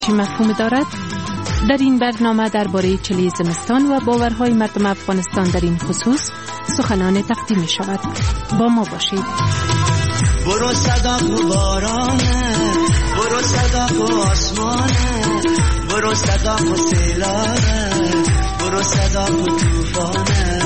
چه مفهوم دارد؟ در این برنامه درباره چله زمستان و باورهای مردم افغانستان در این خصوص سخنان تقدیم می شود. با ما باشید. برو صدا و بارانه، برو صدا و آسمانه، برو صدا و سیلانه، برو صدا و توفانه،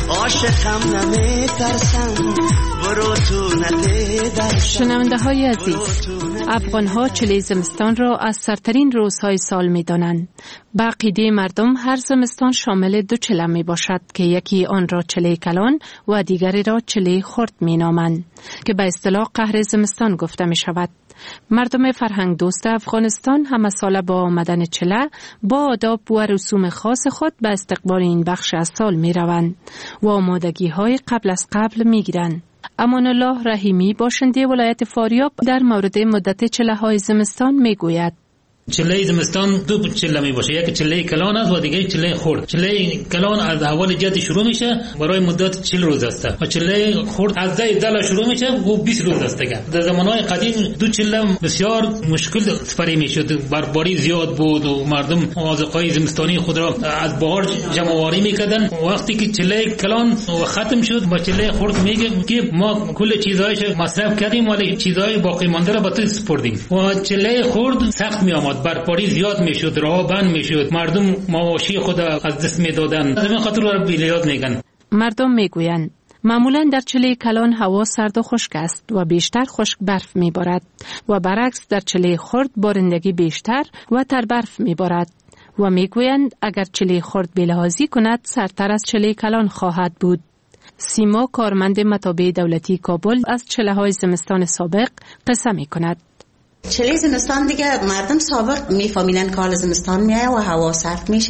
عاشقم نمیترسم، برو تو ندیدم. شنونده های عزیز، افغان ها چله زمستان را از سرترین روزهای سال می دانند. به عقیده مردم هر زمستان شامل دو چله می باشد که یکی آن را چله کلان و دیگری را چله خرد می نامند که به اصطلاح قهر زمستان گفته می شود. مردم فرهنگ دوست افغانستان همه ساله با آمدن چله با آداب و رسوم خاص خود به استقبال این بخش از سال می روند و آمادگی های قبل از قبل می گیرند. امان الله رحیمی باشنده ولایت فاریاب در مورد مدت چله های زمستان می گوید. چله زمستان دو چله می باشه، یک چله کلان است و دیگه چله خرد. چله کلان از اول جد شروع میشه برای مدت 40 روز است و چله خرد از دل شروع میشه و 20 روز است. در زمانهای قدیم دو چله بسیار مشکل سپری میشد، برباری زیاد بود و مردم آذوقه‌های زمستانی خود را از بهار جمع آوری میکردن. وقتی که چله کلان ختم شد با چله خرد میگه که ما کل چیزایش مصرف کردیم ولی چیزای باقی مانده را به تو سپردیم و چله خرد سخت میآمد، برپاری زیاد میشد، راه بند میشد، مردم مواشی خود از دست میدادند. از این خاطر را بیلیاد میگن. مردم میگویند معمولا در چله کلان هوا سرد و خشک است و بیشتر خشک برف میبارد و برعکس در چله خرد بارندگی بیشتر و تر برف میبارد و میگویند اگر چله خرد بلحاظی کند سرتر از چله کلان خواهد بود. سیما کارمند مطابع دولتی کابل از چله های زمستان سابق قصه میکند. چله زمستان دیگه مردم سابق میفهمیدن که حال زمستان میایه و هوا سرد میشه.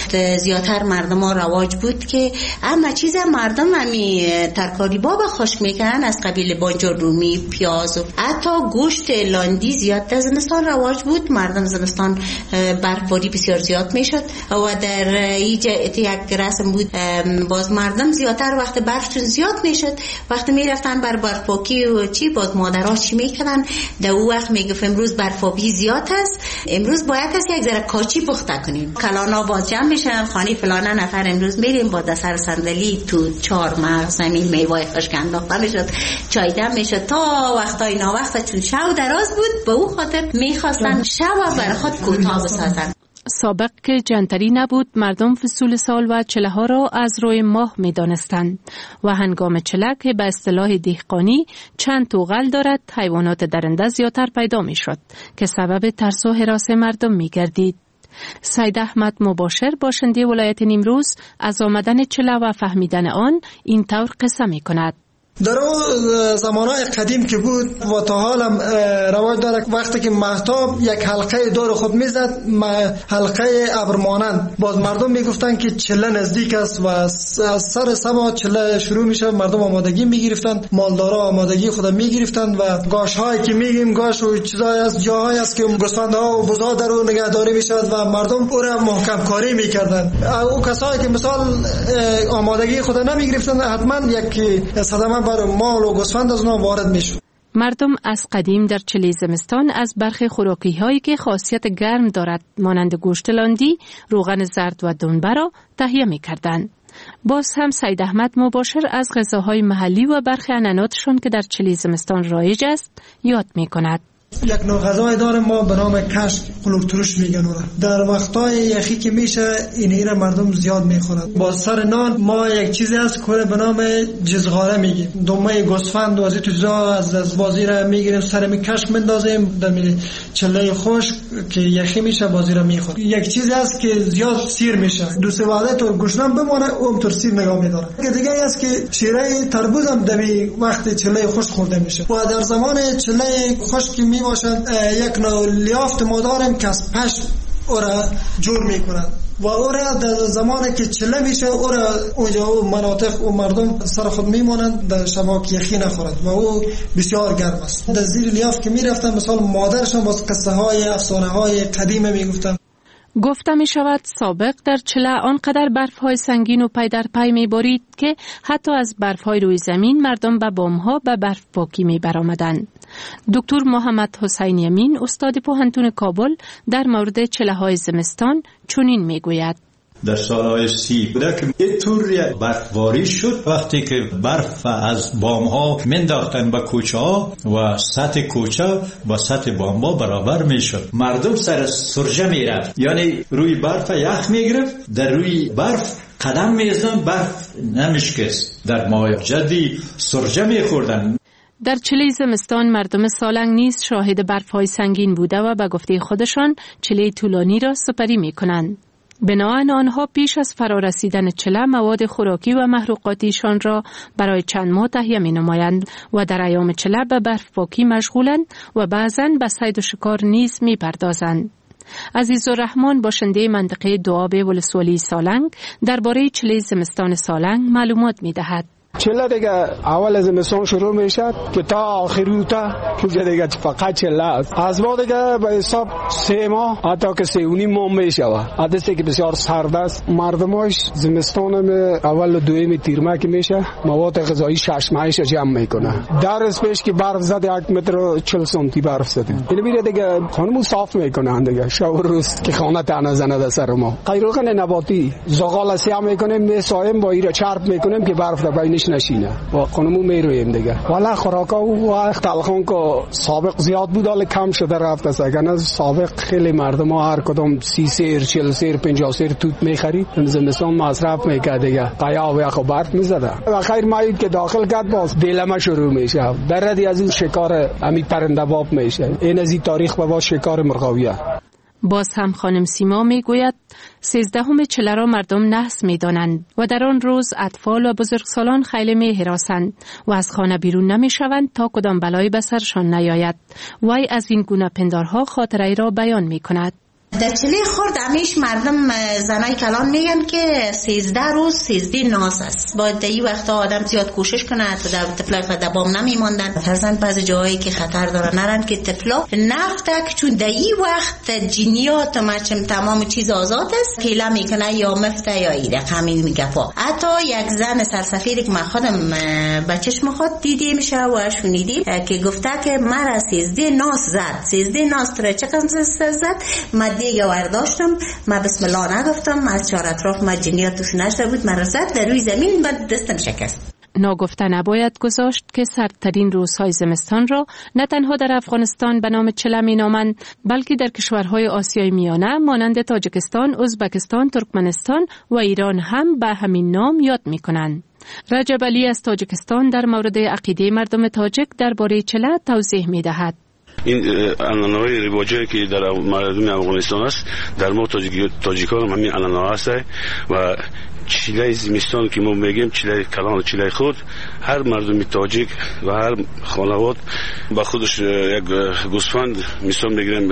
زیادتر مردم ها رواج بود که همه چیز مردم همی ترکاری بابا خشک میکنن از قبیل بانجان رومی، پیاز و حتی گوشت لاندی زیاد در زمستان رواج بود. مردم زمستان برفباری بسیار زیاد میشد و در اینجا یک رسم بود باز مردم زیادتر وقت برفشون زیاد میشد وقتی میرفتن بر برفپاکی و چی باز مادرها چی میکنن در اون وقت میگفت امروز برفابی زیاد است، امروز باید است یک ذره کاچی پخته کنیم. کلانا باز جمع میشن خانه فلانه نفر امروز میریم با دسر صندلی تو 4 مغز زمین میوه خشک انداخته میشد، چای دم میشد تا وقتای ناوقت چون شب دراز بود به اون خاطر میخواستن شب بر خود کوتاه بسازن. سابق که جنتری نبود مردم فصول سال و چله ها را از روی ماه می دانستند و هنگام چله که به اصطلاح دهقانی چند توغل دارد حیوانات درنده زیادتر پیدا می شد که سبب ترس و هراس مردم می گردید. سید احمد مباشر باشنده ولایت نیمروز از آمدن چله و فهمیدن آن این طور قصه می کند. در اون زمانهای قدیم که بود و تا حالم رواج داره وقتی که مهتاب یک حلقه دور خود میزد حلقه ابرمانند باز مردم میگفتن که چله نزدیک است و از سر سبا چله شروع میشه. مردم آمادگی میگرفتن، مالدارا آمادگی خود میگرفتن و گاش هایی که میگیم گاش و چیزایی از جاهایی است که گوسفندها و بزا در اون نگهداری میشد و مردم او را محکم کاری میکردن. او کسایی که مثال آمادگی خود نمیگرفتن حتما یک صدمه بر مال و گوسفند از اونها وارد میشد. مردم از قدیم در چله زمستان از برخی خوراکی هایی که خاصیت گرم دارد مانند گوشت لاندی، روغن زرد و دنبه را تهیه می‌کردند. باز هم سید احمد مباشر از غذاهای محلی و برخی عنعناتشون که در چله زمستان رایج است یاد می‌کند. یک نوع غذای داریم ما به نام کشک، قلوق ترش میگن اون. در وقتای یخی که میشه اینیره مردم زیاد میخورن. با سر نان ما یک چیزی هست که به نام جزغاره میگیم. دمه گوسفند و از تو جزا از بازی را میگیریم سر می کشک مندازیم در چله خشک که یخی میشه بازی را میخوریم. یک چیزی هست که زیاد سیر میشه. دو سه وعده تو گوشتم بمونه اون تر سیر نگاه میداره. دیگه است که شیره تربوز هم در وقت چله خشک خورده میشه. و در زمان چله خشک باشند یک نوع لیافت ما داریم که از پشم او را جور میکنند و او را در زمانی که چله میشه او را اونجا او مناطق و مردم سر خود میمونند در شباک یخی نخورند و او بسیار گرم است. در زیر لیافت که میرفتن مثال مادرشان باز قصه های افسانه های قدیمه میگفتن. گفته می شود سابق در چله آنقدر برف‌های سنگین و پی در پی می بارید که حتی از برف‌های روی زمین مردم به بام‌ها به برف پاکی می برآمدند. دکتر محمد حسین یمین استاد پوهنتون کابل در مورد چله‌های زمستان چنین می گوید: در سالهای 30 بوده که یه طوری برفباری شد وقتی که برف از بام‌ها منداختن به کوچه ها و سطح کوچه و سطح بام‌ها برابر میشد. مردم سر سرجه میرفت، یعنی روی برف یخ میگرفت، در روی برف قدم میزدن، برف نمیشکست، در ماه جدی سرجه میخوردن. در چله زمستان مردم سالنگ نیز شاهد برف‌های سنگین بوده و به گفته خودشان چله طولانی را سپری میکنند. بنابراین آنها پیش از فرارسیدن چله مواد خوراکی و محروقاتیشان را برای چند ماه تهیه می نمایند و در ایام چله به برف پاکی مشغولند و بعضاً به صید و شکار نیز می پردازند. عزیزالرحمن باشنده منطقه دوآب ولسوالی سالنگ درباره چله زمستان سالنگ معلومات می دهد. چله دیگه اول زمستان شروع میشد که تا آخر روتا که دیگه فقط چله است. از ما دیگه به حساب 3 ماه حتی که 3.5 ماه میشود. حدثی که بسیار سرد است. مردماش زمستان اول و دویم تیرمه که میشه مواد غذایی 6 ماهش جمع میکنه. در از پیش که برف زد 1 متر و 40 سانتی برف زده. این میره دیگه خانمو صاف میکنن دیگه شب و روز که خانه تنه زنه سر ما. قیروغن نباتی زغال سیاه میکنیم میسایم با ایره چرب میکنیم که برف در بینش نشینه و خانمو میرویم دیگه. والا خوراکا و وقت تلخان که سابق زیاد بود ولی کم شده رفته سگن. سابق خیلی مردم ها هر کدام 30 سیر 40 سیر 50 سیر توت میخرید، زمستان مصرف میکرد دیگه. قیا و یخ و برف میزده و خیر مایید که داخل کرد باز دیلمه شروع میشه. بردی از این شکار امی پرنده باب میشه. این از این تاریخ با شکار مرغاویه. باز هم خانم سیما می گوید 13 چله را مردم نحس می دانند و در آن روز اطفال و بزرگسالان خیلی می هراسند و از خانه بیرون نمی شوند تا کدام بلایی به سرشان نیاید. وی از این گونه پندارها خاطره را بیان می کند. در چله خرد همیش مردم زنای کلان میگن که 13 روز 13 ناس است. باید در این وقتا آدم زیاد کوشش کنه تا طفلای خود بام نمیماندن. فرزند بعض جایی که خطر داره نرن که طفلا نفتک چون در این وقت جنیات مچم تمام چیز آزاد است. پیله میکنه یا مفته یا ایده همین میگفا. حتی یک زن سرسفیری که من خودم بچش مخواد دیدی میشه و شنیدیم که گفته که مرا 13 ناس زد. 13 ناس تره چقدر زد؟ دیگه ورداشتم ما بسم الله نگفتم از چهار اطراف ما جنیات توش نشده بود مرا زد در روی زمین بعد دستم شکست. ناگفته نباید گذاشت که سردترین روزهای زمستان را نه تنها در افغانستان به نام چله می نامند بلکه در کشورهای آسیای میانه مانند تاجیکستان، ازبکستان، ترکمنستان و ایران هم به همین نام یاد می کنند. رجب علی از تاجیکستان در مورد عقیده مردم تاجیک درباره چله توضیح می دهد. این عنعنه‌های رواجی که در مردم افغانستان است در ما تاجیکان هم همین عنعنه است و چله زمستان که ما میگیم چله کلان و چله خود هر مردم تاجیک و هر خانواد با خودش یک گوسفند مثال میگیرن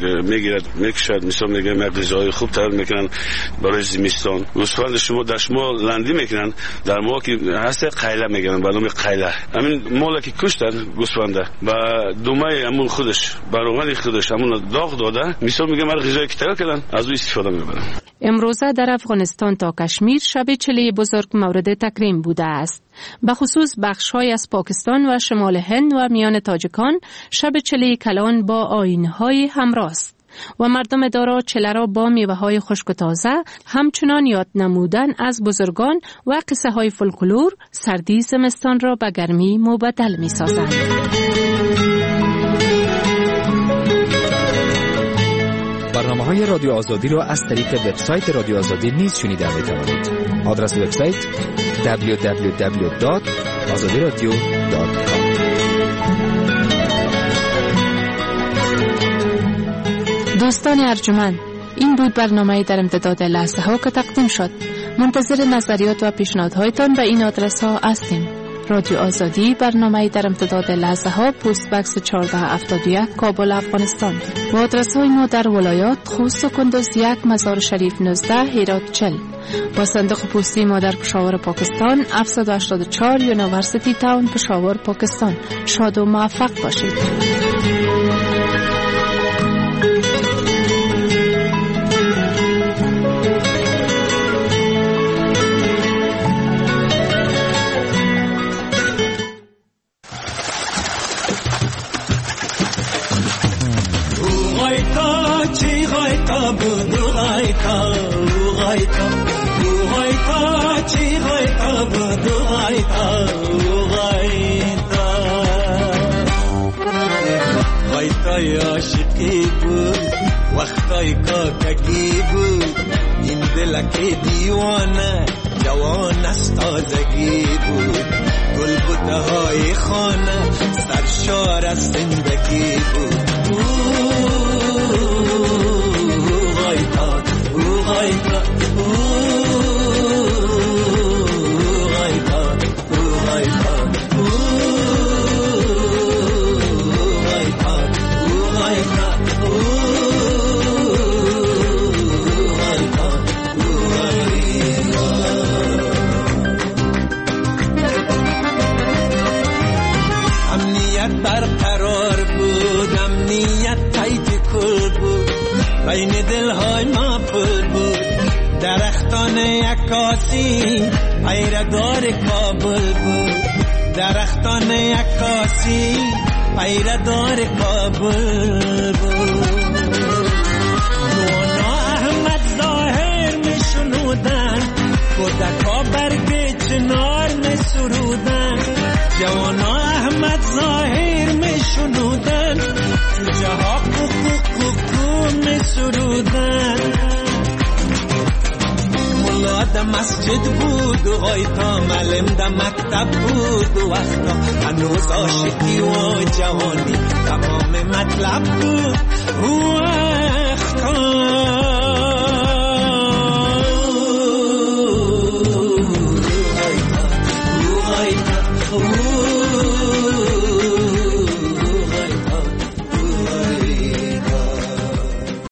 میکشد مثال میگیرن یک غذای خوب تیار میکنن برای زمستان. گوسفند شما در شما لندی میکنن در ما که هست قیله میگن به نام قیله. همین مالا که کشتن گوسفنده با دومه همون خودش برای خودش همون داغ داده مثال میگم هر غذایی که تیار کردن از اون استفاده میبرن. امروزه در افغانستان تا کشمیر شب چله بزرگ مورد تکریم بوده است. به خصوص بخش‌های از پاکستان و شمال هند و میان تاجیکان شب چله کلان با آیین‌های همراه است و مردم دارا چله را با میوه‌های خشک و تازه همچنان یاد نمودن از بزرگان و قصه‌های فولکلور سردی زمستان را به گرمی مبدل می‌سازند. برنامه‌های رادیو آزادی را از طریق وبسایت رادیو آزادی نیز شنیده می‌توانید. آدرس وبسایت www.azadiradio.com. دوستان ارجمند، این بود برنامه در امتداد لحظه ها که تقدیم شد. منتظر نظریات و پیشنهادهایتان به این آدرس ها هستیم. رادیو آزادی، برنامه در امتداد لحظه ها، پست بکس 1471 کابل افغانستان. و آدرس های ما در ولایات خوست و کندوز 1 مزار شریف 19 هرات 40. با صندوق پستی ما در پشاور پاکستان 784 یونیورسیتی تاون پشاور پاکستان. شاد و موفق باشید. بود و غایتا چی غایتا بود و غایتای عاشقی بود وقتای کاکگی بود این دلک دیوانه جوان از تازگی بود گلبوته های خانه سرشار از زندگی بود غایتا برقرار بود امنیت تایت کل بود بین دلهای ما پر بود درختان عکاسی پیردار کابل بود درختان عکاسی پیردار کابل بود نوانا احمد ظاهر می شنودن کودکا برگ چنار می سرودن جوانا احمد ظاهر می شنودن جوجه ها کوکو می سرودن ملا ده مسجد بود و غایتا معلم ده مکتب بود و وقتا هنوز عاشقی و جوانی تمام مطلب بود